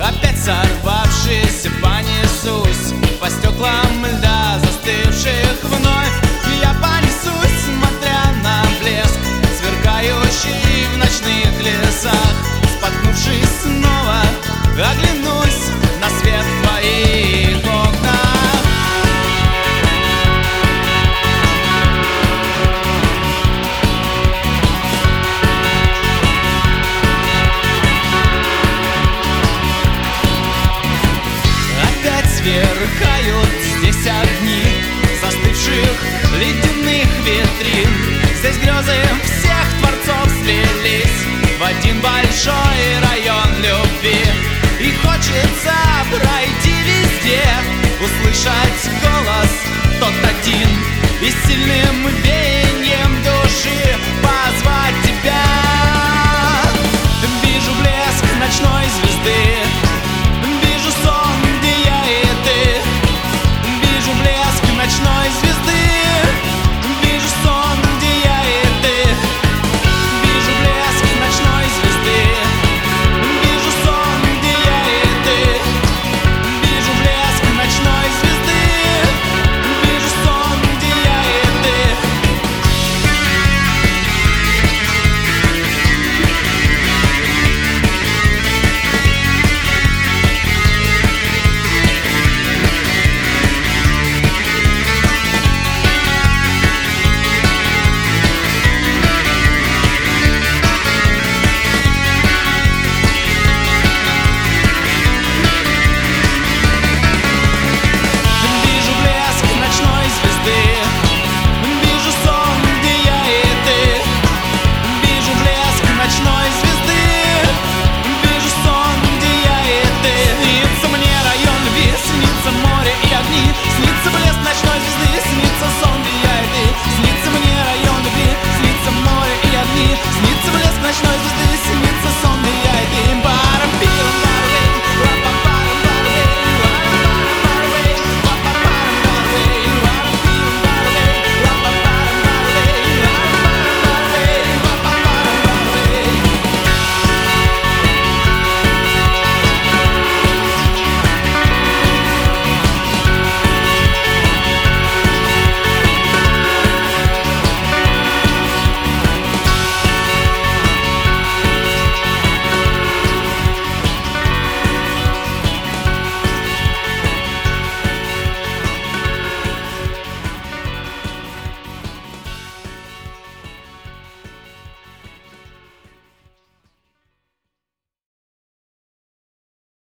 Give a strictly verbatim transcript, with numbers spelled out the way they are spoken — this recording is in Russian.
Опять сорвавшись, понесусь по стеклам льда, застывших вновь. Я понесусь, смотря на блеск, сверкающий в ночных лесах. Споткнувшись снова, оглянусь на свет в твоих окнах. Опять сверкают здесь огни застывших ледяных витрин. Здесь грезы всех творцов слились в один большой район любви. И хочется пройти везде, услышать